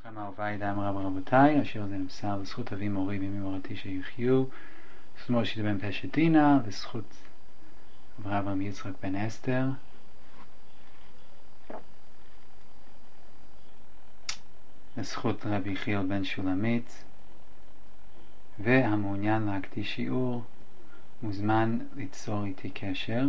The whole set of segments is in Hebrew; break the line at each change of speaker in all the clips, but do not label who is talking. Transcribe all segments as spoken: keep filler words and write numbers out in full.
לכם אהוביי דם רב רבותיי, השיר הזה נמסר לזכות אבי מורי וימי מורתי שיחיו, לזכות מורשת בן פשט דינה, לזכות אברהם יצחק בן אסתר, לזכות רבי חיל בן שולמית, והמעוניין להקדיש שיעור מוזמן ליצור איתי קשר.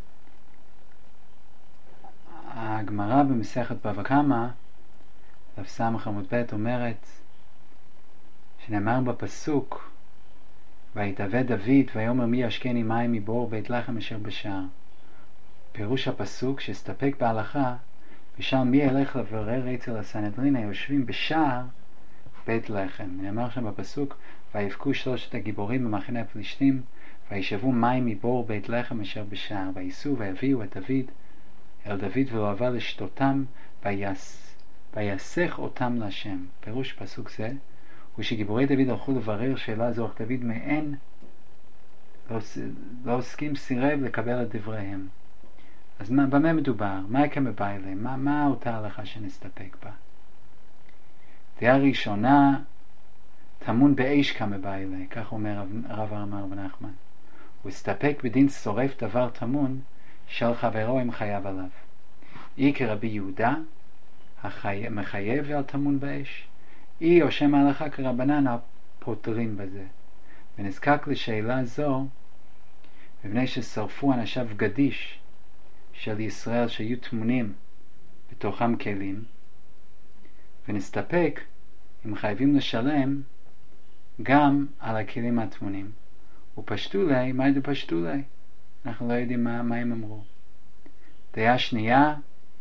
הגמרא במסכת בבא קמא דף ס' עמוד ב' אומרת שנאמר בפסוק ויתאווה דוד ויאמר מי ישקני מים מבור בית לחם אשר בשער. פירוש הפסוק שהסתפק בהלכה ושאל מי ילך לברר אצל הסנהדרין היושבים בשער בית לחם. נאמר שם בפסוק ויבכו שלושת הגיבורים במחנה הפלישתים וישאבו מים מבור בית לחם אשר בשער, וייסעו ויביאו את דוד אל דוד ולאהבה לשתותם ויס, ויסך אותם להשם. פירוש פסוק זה הוא שגיבורי דוד הלכו לברר שאלה זו, אך דוד מעין לא, לא הסכים, סירב לקבל את דבריהם. אז מה, במה מדובר? מה יקם בבעילה? מה, מה אותה הלכה שנסתפק בה? דעה ראשונה טמון באש כמה בעילה, כך אומר הרב אמר בן נחמן. הוא הסתפק בדין שורף דבר טמון של חברו אם חייב עליו. אי כרבי יהודה החי... מחייב על טמון באש, אי או שם ההלכה כרבנן הפותרים בזה. ונזקק לשאלה זו מפני ששרפו אנשיו גדיש של ישראל שהיו טמונים בתוכם כלים, ונסתפק אם חייבים לשלם גם על הכלים הטמונים. ופשטו לי, מה ידעו פשטו לי? אנחנו לא יודעים מה, מה הם אמרו. דעה שנייה,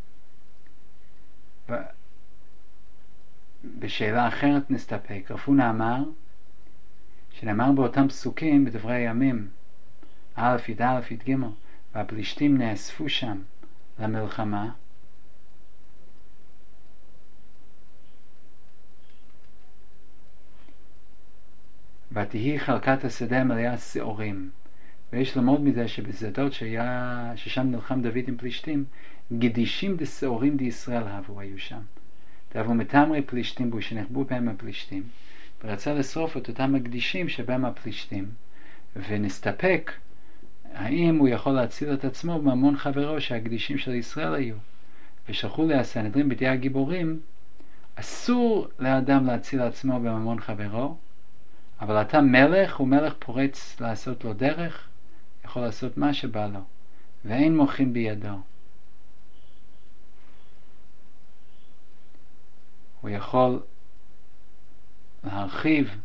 ב... בשאלה אחרת נסתפק. רפונה אמר, שנאמר באותם פסוקים בדברי הימים, א' י' א' י' ג', והפלישתים נאספו שם למלחמה, ותהי חלקת השדה מלאה שעורים. ויש ללמוד מזה שבשדות שהיה, ששם נלחם דוד עם פלישתים, גדישים דשעורים דישראל הבו היו שם. דאבו מתמרי פלישתים בו שנחבו בהם הפלישתים, ורצה לשרוף את אותם הגדישים שבהם הפלישתים, ונסתפק האם הוא יכול להציל את עצמו בממון חברו שהגדישים של ישראל היו. ושלחו להסנהדרין בידי הגיבורים, אסור לאדם להציל עצמו בממון חברו, אבל אתה מלך, ומלך פורץ לעשות לו דרך, יכול לעשות מה שבא לו, ואין מוחין בידו. הוא יכול להרחיב,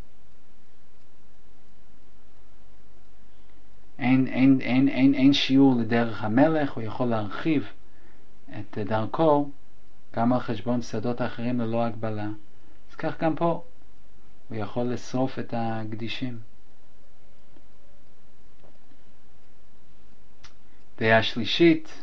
אין, אין, אין, אין, אין שיעור לדרך המלך, הוא יכול להרחיב את דרכו גם על חשבון שדות אחרים ללא הגבלה. אז כך גם פה הוא יכול לשרוף את הקדישים. דעה שלישית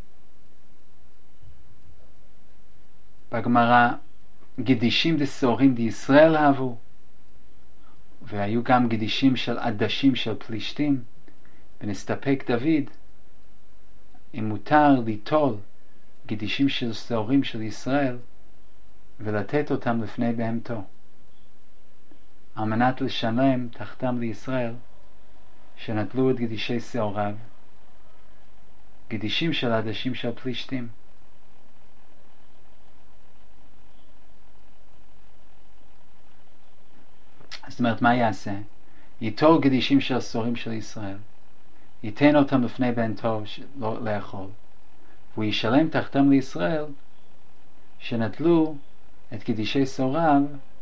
בגמרא, גדישים דשעורים דישראל הבו, והיו גם גדישים של עדשים של פלישתים, ונסתפק דוד אם מותר ליטול גדישים של שעורים של ישראל ולתת אותם לפני בהמתו, על מנת לשלם תחתם לישראל שנטלו את גדישי שעוריו, גדישים של עדשים של פלישתים. זאת אומרת, מה יעשה? ייטול גדישים של שעורים של ישראל, ייתן אותם לפני בהמתו לא לאכול, והוא ישלם תחתם לישראל שנטלו את גדישי שעוריו,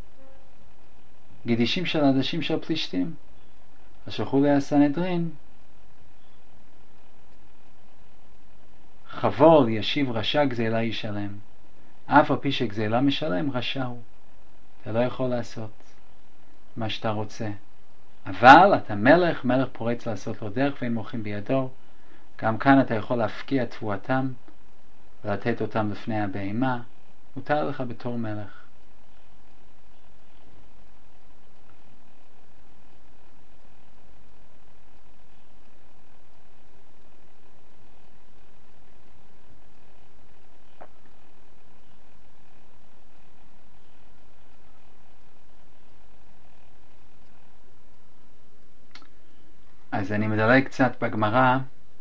גדישים של עדשים של פלישתים. אז שלחו להסנהדרין, חבול ישיב רשע גזלה ישלם. אף על פי שגזלה משלם, רשע הוא. אתה לא יכול לעשות מה שאתה רוצה, אבל אתה מלך, מלך פורץ לעשות לו דרך ואין מוחים בידו. גם כאן אתה יכול להפקיע תבואתם ולתת אותם לפני הבהמה, מותר לך בתור מלך. אז אני מדלג קצת בגמרא.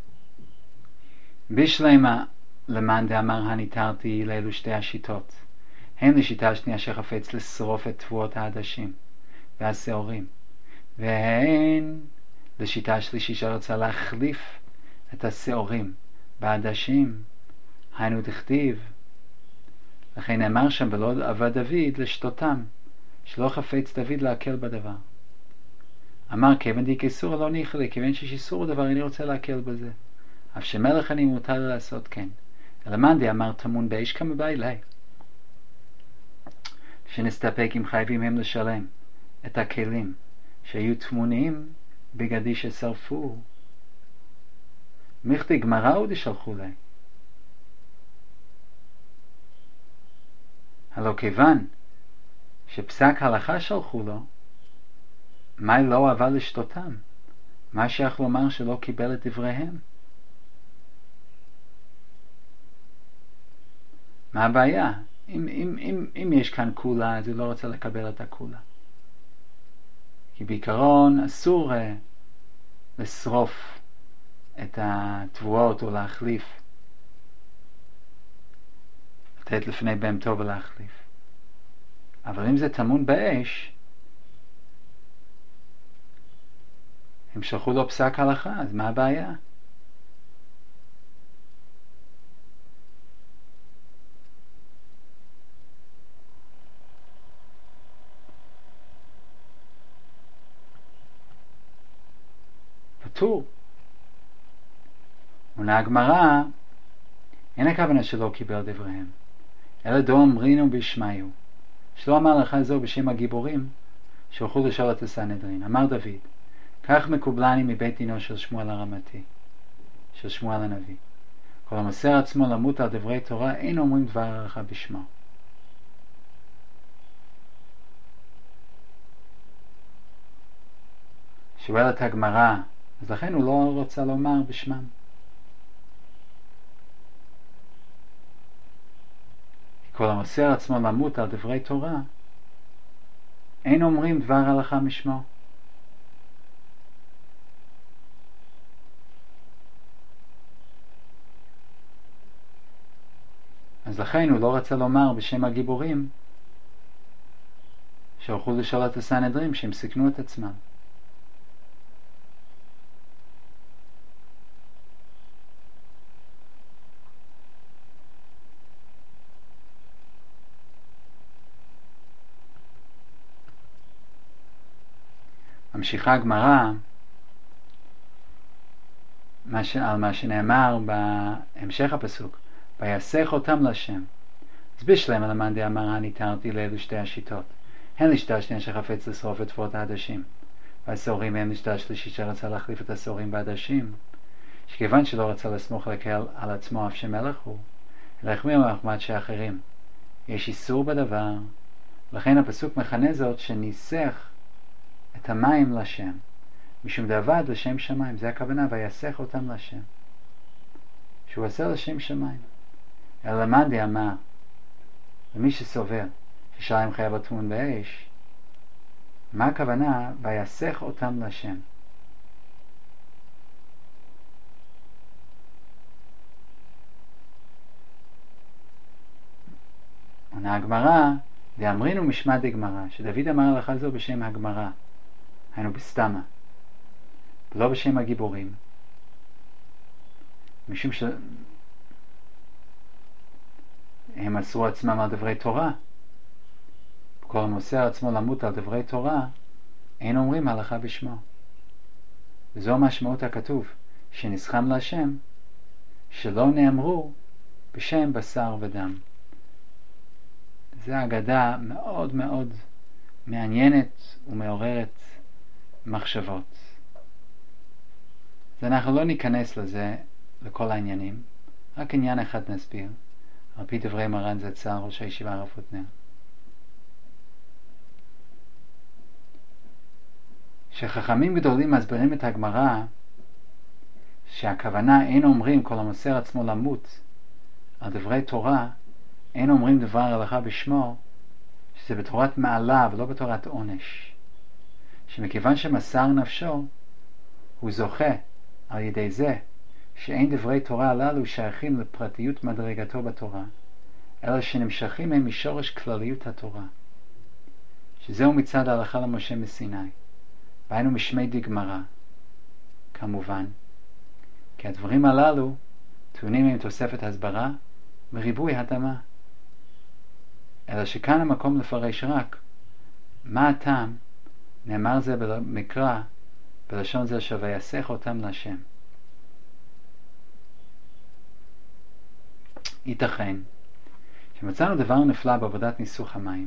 בשלמה למאן דאמר הניתרתי לאלו שתי השיטות, הן לשיטה השנייה שחפץ לשרוף את תבואות העדשים והשעורים, והן לשיטה השלישית שרצה להחליף את השעורים בעדשים, היינו דכתיב, לכן נאמר שם ולא אבד דוד לשתותם, שלא חפץ דוד להקל בדבר. אמר כיוון די כאיסור לא ניחא, כיוון שיש איסור דבר אני רוצה להקל בזה, אף שמלך אני מותר לעשות כן. אלא מאן דאמר טמון באש כמבאי לי, שנסתפק אם חייבים הם לשלם את הכלים שהיו טמונים בגדי ששרפו. מכדי גמרא עוד ישלחו לי. הלא כיוון שפסק הלכה שלחו לו, מה לא אהבה לשתותם? מה שייך לומר שלא קיבל את דבריהם? מה הבעיה? אם, אם, אם, אם יש כאן כולה, אז הוא לא רוצה לקבל את הכולה. כי בעיקרון אסור uh, לשרוף את התבואות או להחליף. לתת לפני בהמתו ולהחליף. אבל אם זה טמון באש, הם שלחו לו פסק הלכה, אז מה הבעיה? פטור. עונה הגמרא, אין הכוונה שלא קיבל דבריהם, אלא דו אמרינו בשמיו, שלא אמר לך זו בשם הגיבורים שהלכו לשאול את הסנהדרין. אמר דוד, כך מקובלני מבית דינו של שמואל הרמתי, של שמואל הנביא, כל המוסר עצמו למות על דברי תורה אין אומרים דבר הערכה בשמו. שואלת הגמרא, אז לכן הוא לא רוצה לומר בשמם. כל המוסר עצמו למות על דברי תורה אין אומרים דבר הלכה משמו. אז לכן הוא לא רצה לומר בשם הגיבורים שהלכו לשאול את הסנהדרין שהם סיכנו את עצמם. ממשיכה הגמרא על מה שנאמר בהמשך הפסוק, ויסך אותם לשם. אז בשלמה למאן דאמר הניתרתי לאלו שתי השיטות, הן לשיטה השנייה שחפץ לשרוף את תבואות העדשים והשעורים, הן לשיטה השלישית שרצה להחליף את השעורים בעדשים, שכיוון שלא רצה לסמוך לקהל על עצמו אף שמלך הוא, אלא החמיר מחמת שאחרים יש איסור בדבר, לכן הפסוק מכנה זאת שניסח את המים לשם, משום דאבד לשם שמיים. זה הכוונה, ויסך אותם לשם, שהוא עשה לשם שמיים. אלא מאן דאמר, ומי שסובר ששלם חייב טמון באש, מה הכוונה ויסך אותם לשם? עונה הגמרא, דאמרינו משמע דגמרא, שדוד אמר הלכה זו בשם הגמרא, היינו בסתמה, ולא בשם הגיבורים, משום שהם אסרו עצמם על דברי תורה. כל המוסר עצמו למות על דברי תורה אין אומרים הלכה בשמו. וזו משמעות הכתוב שנסחם להשם שלא נאמרו בשם בשר ודם. זו אגדה מאוד מאוד מעניינת ומעוררת מחשבות. אז אנחנו לא ניכנס לזה, לכל העניינים, רק עניין אחד נסביר, על פי דברי מרן זצ"ל ראש הישיבה הרב הוטנר. שחכמים גדולים מסבירים את הגמרא שהכוונה אין אומרים כל המוסר עצמו למות על דברי תורה, אין אומרים דבר הלכה בשמו, שזה בתורת מעלה ולא בתורת עונש, שמכיוון שמסר נפשו הוא זוכה על ידי זה שאין דברי תורה הללו שייכים לפרטיות מדרגתו בתורה, אלא שנמשכים הם משורש כלליות התורה, שזהו מצד ההלכה למשה מסיני, והיינו משמי דגמרא, כמובן, כי הדברים הללו טעונים עם תוספת הסברה מריבוי התאמה, אלא שכאן המקום לפרש רק מה הטעם נאמר זה במקרא בלשון זה שויסך אותם להשם. ייתכן שמצאנו דבר נפלא בעבודת ניסוך המים,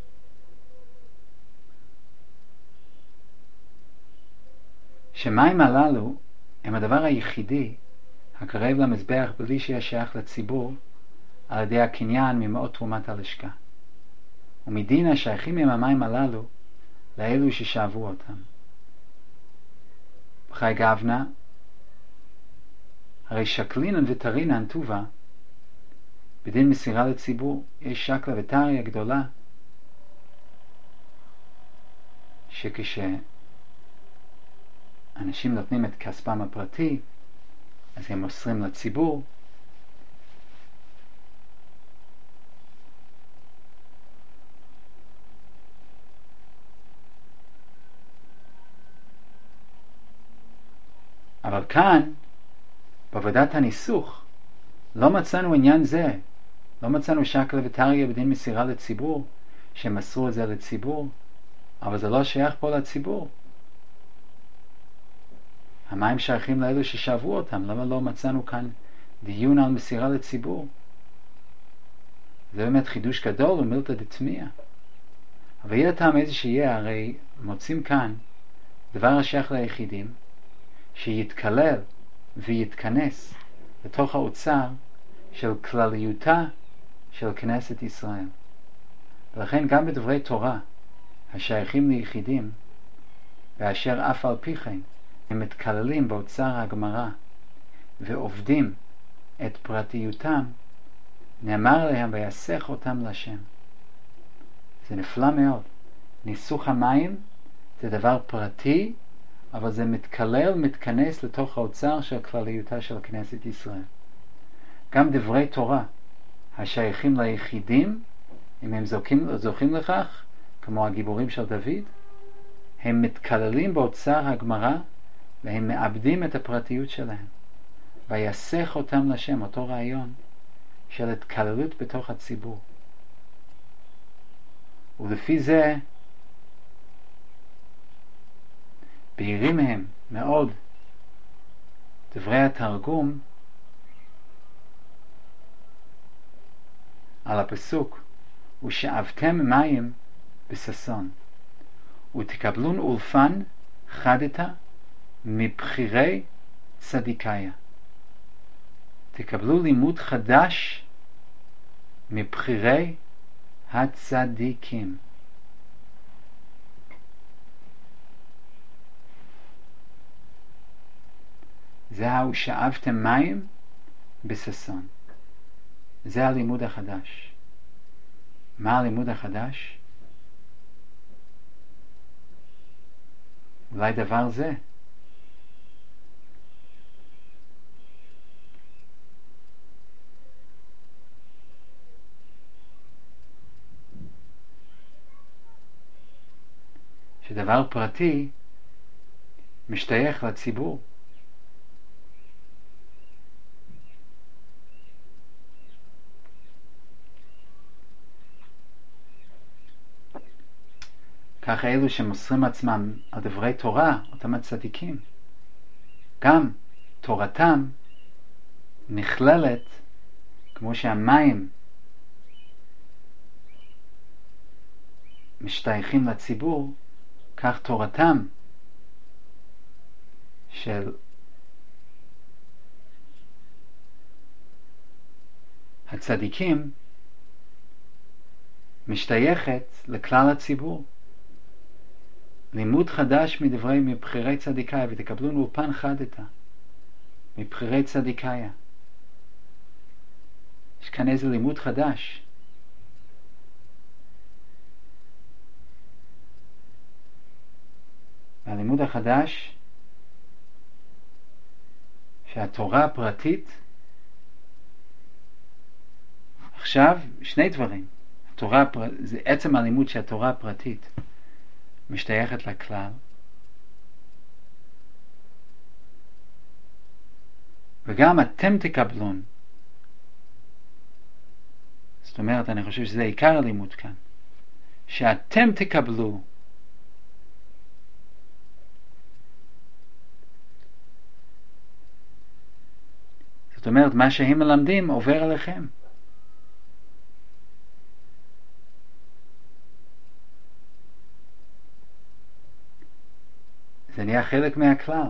שמים הללו הם הדבר היחידי הקרב למזבח בלי שיהיה שייך לציבור על ידי הקניין ממאות תרומת הלשכה, ומדין השייכים עם המים הללו לאלו ששאבו אותם. בחי גבנה, הרי שקלינן וטרינן טובה בדין מסירה לציבור. יש שקלה וטריה גדולה שכשאנשים נותנים את כספם הפרטי אז הם מוסרים לציבור, אבל כאן בעבודת הניסוך לא מצאנו עניין זה, לא מצאנו שקלה וטריה בדין מסירה לציבור שמסרו את זה לציבור, אבל זה לא שייך פה לציבור. המים שייכים לאלו ששאבו אותם. למה לא מצאנו כאן דיון על מסירה לציבור? זה באמת חידוש גדול ומילתא דתמיא. אבל יהיה טעם איזה שיהיה, הרי מוצאים כאן דבר השייך ליחידים שיתקלל ויתכנס לתוך האוצר של כלליותה של כנסת ישראל. ולכן גם בדברי תורה השייכים ליחידים, ואשר אף על פי כן הם מתקללים באוצר הגמרא ועובדים את פרטיותם, נאמר להם ויסך אותם לשם. זה נפלא מאוד. ניסוך המים זה דבר פרטי, אבל זה מתקלל, מתכנס לתוך האוצר של כלליותה של כנסת ישראל. גם דברי תורה השייכים ליחידים, אם הם זוכים, זוכים לכך, כמו הגיבורים של דוד, הם מתקללים באוצר הגמרא והם מאבדים את הפרטיות שלהם. ויסך אותם לשם, אותו רעיון של התקללות בתוך הציבור. ולפי זה בהירים הם מאוד דברי התרגום על הפסוק ושאבתם מים בששון ותקבלון אולפן חדתה מבחירי צדיקיה. תקבלו לימוד חדש מבחירי הצדיקים. זהו שאבתם מים בששון. זה הלימוד החדש. מה הלימוד החדש? אולי דבר זה. שדבר פרטי משתייך לציבור. כך אלו שמוסרים עצמם על דברי תורה, אותם הצדיקים, גם תורתם נכללת, כמו שהמים משתייכים לציבור, כך תורתם של הצדיקים משתייכת לכלל הציבור. לימוד חדש מדברי מבחירי צדיקיה, ותקבלו אולפן חדתה מבחירי צדיקיה. יש כאן איזה לימוד חדש. והלימוד החדש שהתורה הפרטית, עכשיו שני דברים. התורה הפר... זה עצם הלימוד שהתורה הפרטית משתייכת לכלל, וגם אתם תקבלון. זאת אומרת, אני חושב שזה עיקר הלימוד כאן, שאתם תקבלו זאת אומרת, מה שהם מלמדים עובר עליכם. זה נהיה חלק מהכלל.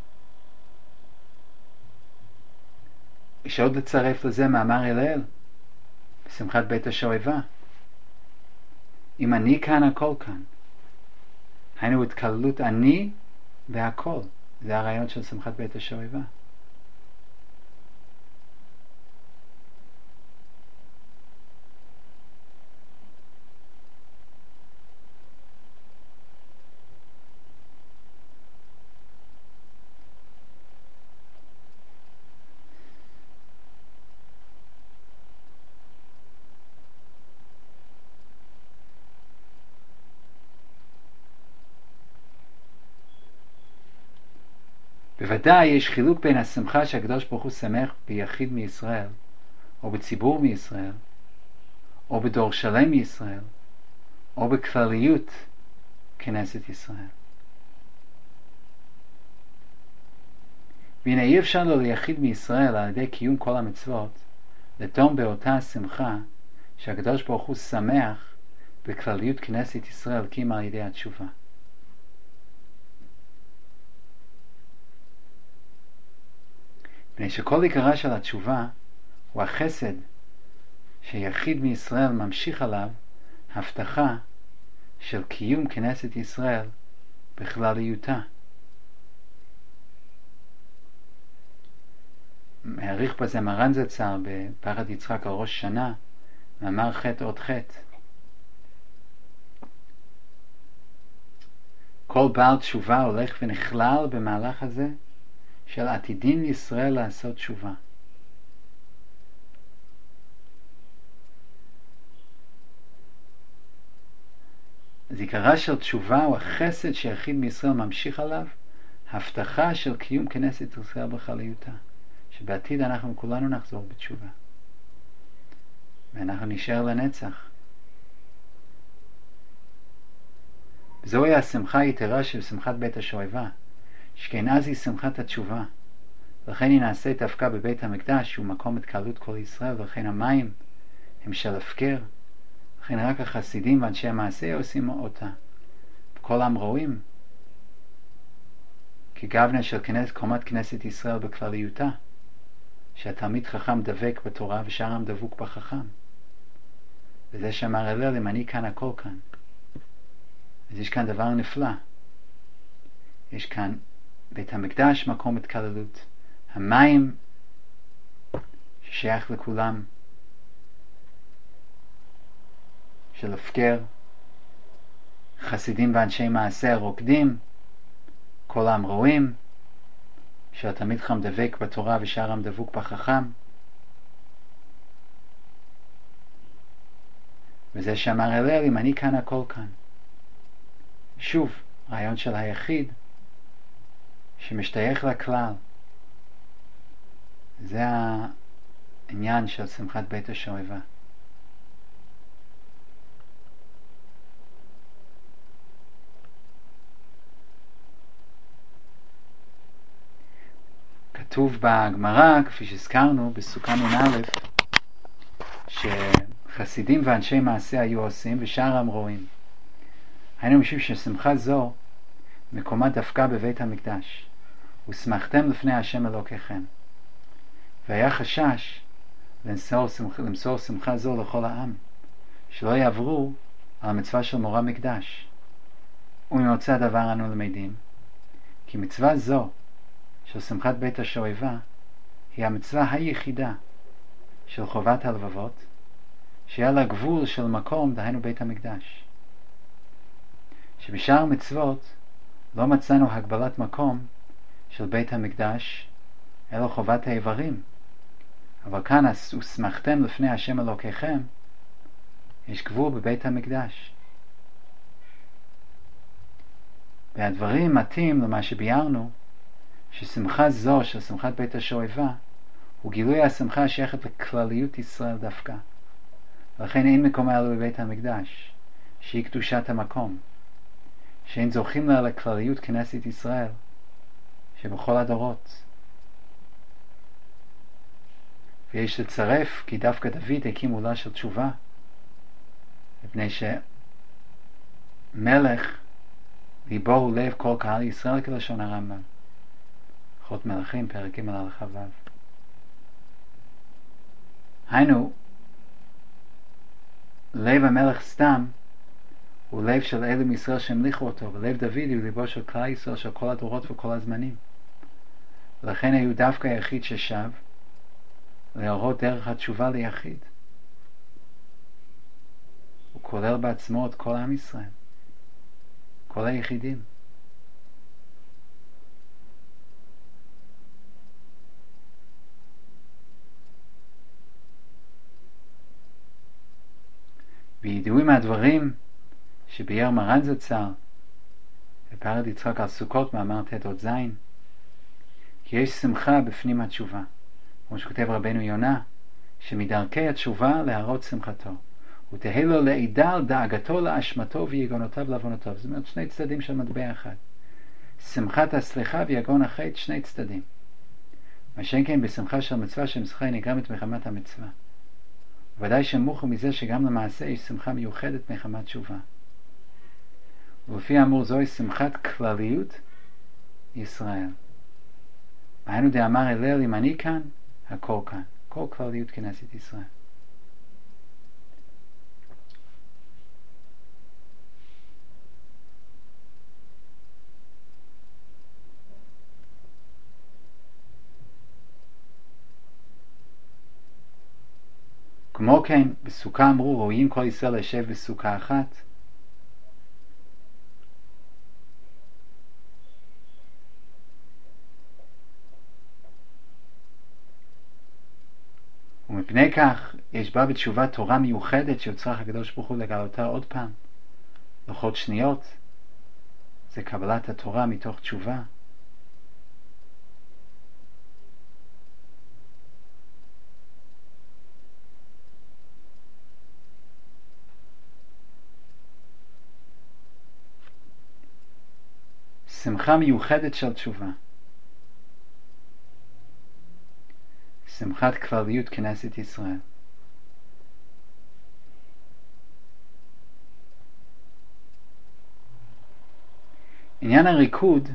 יש עוד לצרף לזה מאמר הלל בשמחת בית השואבה. אם אני כאן, הכל כאן. היינו התקללות אני והכל. זה הרעיון של שמחת בית השואבה. בוודאי יש חילוק בין השמחה שהקדוש ברוך הוא שמח ביחיד מישראל, או בציבור מישראל, או בדור שלם מישראל, או בכלליות כנסת ישראל. והנה אי אפשר לו ליחיד מישראל על ידי קיום כל המצוות, לדום באותה השמחה שהקדוש ברוך הוא שמח בכלליות כנסת ישראל קיימה על ידי התשובה. מפני שכל עיקרה של התשובה הוא החסד שיחיד מישראל ממשיך עליו הבטחה של קיום כנסת ישראל בכלליותה. מעריך בזה מרן זצ"ל בפחד יצחק על ראש שנה, מאמר חטא עוד חטא. כל בעל תשובה הולך ונכלל במהלך הזה של עתידין ישראל לעשות תשובה. זיכרה של תשובה הוא החסד שיחיד מישראל ממשיך עליו, הבטחה של קיום כנסת ישראל בכלליותה, שבעתיד אנחנו כולנו נחזור בתשובה ואנחנו נשאר לנצח. זוהי השמחה היתרה של שמחת בית השואבה, שכן אז היא שמחת התשובה, ולכן היא נעשה דווקא בבית המקדש שהוא מקום התקהלות כל ישראל, ולכן המים הם של הפקר, לכן רק החסידים ואנשי המעשה עושים אותה. וכל עם רואים כגוונה של כנסת, קומת כנסת ישראל בכלליותה, שהתלמיד חכם דבק בתורה ושאר עם דבוק בחכם. וזה שאמר הלל, אם אני כאן הכל כאן. אז יש כאן דבר נפלא. יש כאן בית המקדש מקום התקללות, המים ששייך לכולם של הפקר, חסידים ואנשי מעשה רוקדים, כל העם רואים שהתלמיד חכם דבק בתורה ושאר עם דבוק בחכם. וזה שאמר הלל, אם אני כאן הכל כאן. שוב, רעיון של היחיד שמשתייך לכלל. זה העניין של שמחת בית השואבה. כתוב בגמרא, כפי שהזכרנו, בסוכה נ"א, שחסידים ואנשי מעשה היו עושים ושאר עם רואים. היינו משום ששמחה זו מקומה דווקא בבית המקדש. ושמחתם לפני השם אלוקיכם. והיה חשש למסור שמחה, למסור שמחה זו לכל העם, שלא יעברו על המצווה של מורא מקדש. וממוצא הדבר אנו למדים, כי מצווה זו של שמחת בית השואבה היא המצווה היחידה של חובת הלבבות, שהיה לה גבול של מקום, דהיינו בית המקדש. שבשאר מצוות לא מצאנו הגבלת מקום של בית המקדש אלו חובת האיברים. אבל כאן ושמחתם לפני השם אלוקיכם, יש גבול בבית המקדש. והדברים מתאים למה שביארנו, ששמחה זו של שמחת בית השואבה, הוא גילוי השמחה השייכת לכלליות ישראל דווקא. ולכן אין מקומה אלו בבית המקדש, שהיא קדושת המקום, שאין זוכים לה לכלליות כנסת ישראל, שבכל הדורות. ויש לצרף כי דווקא דוד הקים עולה של תשובה, מפני שמלך ליבו הוא לב כל קהל ישראל כלשון הרמב"ם. הלכות מלכים, פרק ג' הלכה ו'. היינו, לב המלך סתם הוא לב של אלו מישראל שהמליכו אותו, ולב דוד הוא ליבו של כלל ישראל של כל הדורות וכל הזמנים. ולכן היו דווקא היחיד ששב להראות דרך התשובה ליחיד. הוא כולל בעצמו את כל עם ישראל, כל היחידים. וידעו מהדברים שביאר מרן זצ"ל בפרק יצחק על סוכות מאמר ט' זין, כי יש שמחה בפנים התשובה, כמו שכותב רבנו יונה, שמדרכי התשובה להראות שמחתו, ותהא לו לעידה על דאגתו לאשמתו ויגונותיו לעוונותיו. זאת אומרת שני צדדים של מטבע אחד, שמחת הסליחה ויגון החטא, שני צדדים. מה שאין כן בשמחה של מצווה, שמחה היא נגרמת מחמת המצווה. ודאי שמוכר מזה שגם למעשה יש שמחה מיוחדת מחמת תשובה. ולפי האמור זוהי שמחת כלליות ישראל. והיינו דאמר הלל, אם אני כאן, הכל כאן, כל כלליות כנסת ישראל. כמו כן, בסוכה אמרו, רואים כל ישראל לשב בסוכה אחת. ומפני כך, יש בה בתשובה תורה מיוחדת שיוצרך הקדוש ברוך הוא לגלותה עוד פעם. לוחות שניות, זה קבלת התורה מתוך תשובה. שמחה מיוחדת של תשובה, שמחת כלליות כנסת ישראל. עניין הריקוד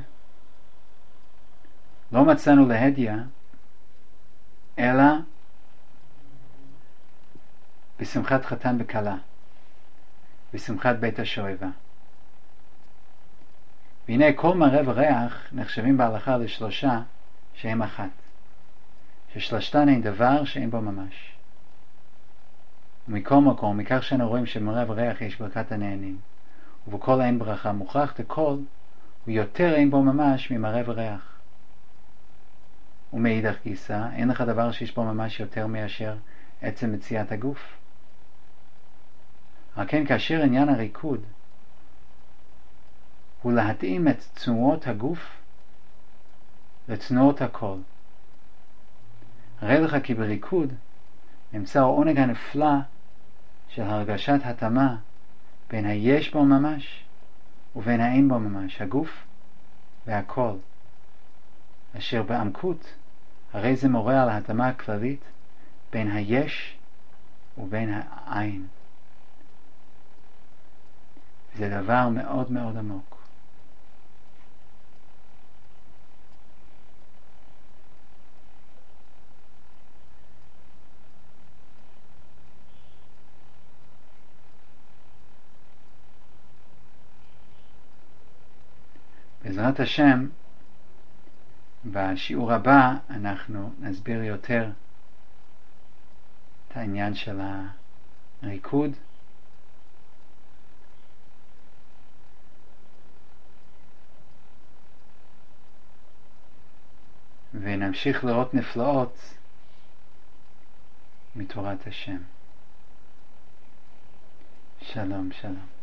לא מצאנו להדיה אלא בשמחת חתן וכלה, בשמחת בית השואבה. והנה כל מראה וריח נחשבים בהלכה לשלושה שהם אחת, ששלושתן אין דבר שאין בו ממש. ומכל מקום, מכך שאנו רואים שבמראה וריח יש ברכת הנהנים, ובכל אין ברכה מוכרח תכל, ויותר אין בו ממש ממראה וריח. ומאידך גיסא, אין לך דבר שיש בו ממש יותר מאשר עצם מציאת הגוף. רק כן, כאשר עניין הריקוד הוא להתאים את תנועות הגוף לתנועות הקול. הרי לך כי בריקוד נמצא העונג הנפלא של הרגשת התאמה בין היש בו ממש ובין האין בו ממש, הגוף והקול, אשר בעמקות הרי זה מורה על ההתאמה הכללית בין היש ובין העין. זה דבר מאוד מאוד עמוק. בעזרת השם, בשיעור הבא אנחנו נסביר יותר את העניין של הריקוד, ונמשיך לראות נפלאות מתורת השם. שלום, שלום.